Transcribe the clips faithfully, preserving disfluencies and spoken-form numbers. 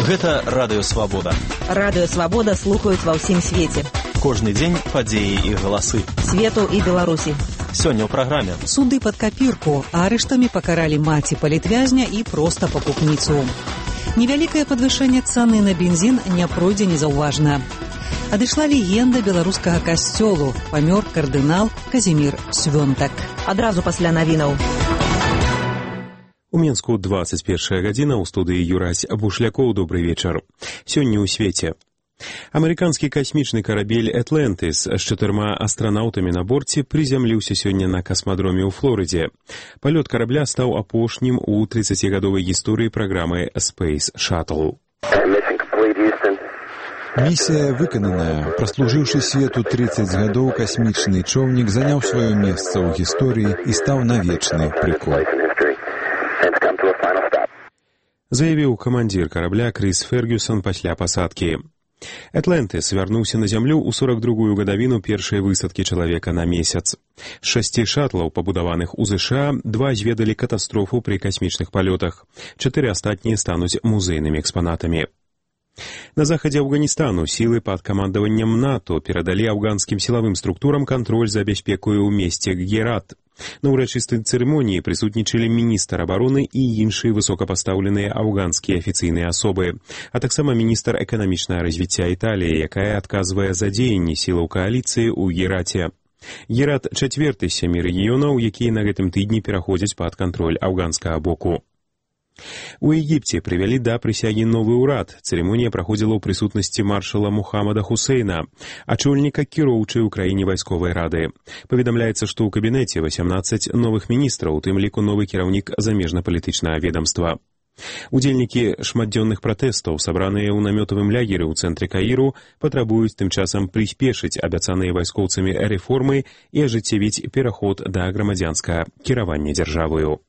Гэта Радыё Свабода. Радыё Свабода слухаюць ва ўсім свеце. Кожны дзень падзеі і галасы. Свету і Беларусі. Сёння ў праграме. Суды пад капірку. Арыштамі пакаралі маці палітвязня і проста пакупніцу. Невялікае падвышэнне цаны на бензін не пройдзе незаўважна. Адышла легенда беларускага касцёлу. Памёр кардынал Казімір Свёнтак. Адразу пасля навінаў. У Менску двадцать первая гадзіна, у студыі Юрась Бушлякоў. Добрый вечар. Сёння ў свеце. Амерыканскі касмічны карабель «Атлантыс» з чатырма астранаўтамі на борце прызямліўся сёння на касмадроме ў Флорыдзе. Палёт карабля стаў апошнім у трыццацігадовай гісторыі праграмы Space Shuttle. Місія выкананая. Праслужыўшы свету трыццаць гадоў, касмічны чоўнік заняў сваё месца ў гісторыі і стаў на вечны прыкол. Заявіў камандзір карабля Крыс Фергюсон пасля пасадкі. «Атлантыс» вярнуўся на зямлю ў сорак другую гадавіну першай высадкі чалавека на месяц. З шасці шатлаў, пабудаваных у ЗША, два зведалі катастрофу пры касмічных палётах. Чатыры астатнія стануць музейнымі экспанатамі. На захадзе Афганістану сілы пад камандаваннем НАТО перадалі афганскім сілавым структурам кантроль за бяспекаю ў месце Герат. На ўрачыстай цырымоніі прысутнічалі міністр абароны і іншыя высокапастаўленыя афганскія афіцыйныя асобы, а таксама міністр эканамічнага развіцця Італіі, якая адказвае за дзеянні сілаў кааліцыі ў Гераце. Герат чацвёрты з сямі рэгіёнаў, якія на гэтым тыдні пераходзяць пад кантроль афганскага боку. У Егіпце прывялі да прысягі новы ўрад. Цырымонія праходзіла ў прысутнасці маршала Мухаммада Хусейна, ачольніка кіроўчай у краіне вайсковай рады. Паведамляецца, што ў кабінеце васямнаццаць новых міністраў, у тым ліку новы кіраўнік замежна-палітычнага ведамства. Удзельнікі шматдзённых пратэстаў, сабраныя ў намётавым лягеры ў цэнтры Каіру, патрабуюць тым часам прыспешыць абяцаныя вайскоўцамі рэформы і ажыццявіць пераход да грамадзянскага кіравання дзяржаваю.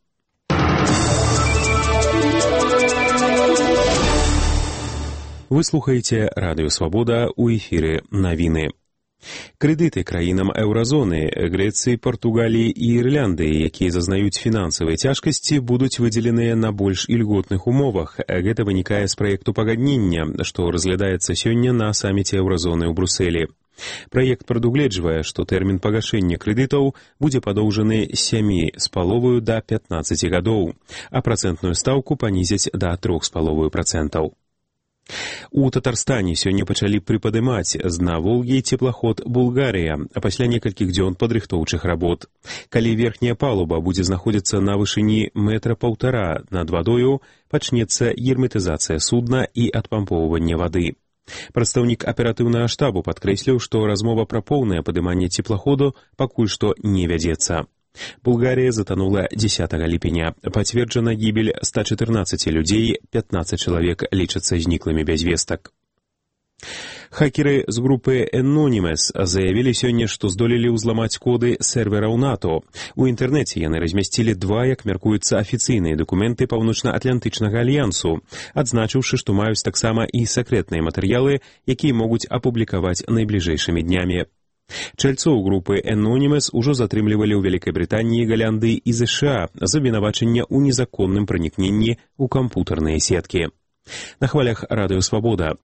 Вы слухаеце Радыё Свабода, у эфіры навіны. Крэдыты краінам еўразоны, Грэцыі, Партугаліі і Ірландыі, якія зазнаюць фінансавай цяжкасці, будуць выдзеленыя на больш ільготных умовах. Гэта вынікае з праекту пагаднення, што разглядаецца сёння на саміце еўразоны ў Брусэлі. Праект прадугледжвае, што тэрмін пагашэння крэдытаў будзе падоўжаны з сямі з паловаю да пятнаццаці гадоў, а працэнтную стаўку панізяць да трох з паловаю працэнтаў. У Татарстане сёння пачалі прыпадымаць з дна Волгі цеплаход «Булгарія», а пасля некалькіх дзён падрыхтоўчых работ. Калі верхняя палуба будзе знаходзіцца на вышыні метра паўтара над вадою, пачнецца герметызацыя судна і адпампоўванне вады. Прадстаўнік аператыўнага штабу падкрэсліў, што размова пра поўнае падыманне цеплаходу пакуль што не вядзецца. Булгарія затанула дзесятага ліпеня. Пацверджана гібель ста чатырнаццаці людзей, пятнаццаць чалавек лічацца зніклымі без вестак. Хакеры з групы Anonymous заявілі сёння, што здолелі ўзламаць коды сервераў НАТО. У інтэрнэце яны размясцілі два, як мяркуюцца, афіцыйныя дакументы Паўночна-Атлантычнага альянсу, адзначыўшы, што маюць таксама і сакрэтныя матэрыялы, якія могуць апублікаваць найбліжэйшымі днямі. Чальцоў групы Anonymous ужо затрымлівалі ў Вялікай Брытаніі, Галандыі і ЗША за абвінавачанне ў незаконным пранікненні ў кампутарныя сеткі. На хвалях Радыё Свабода.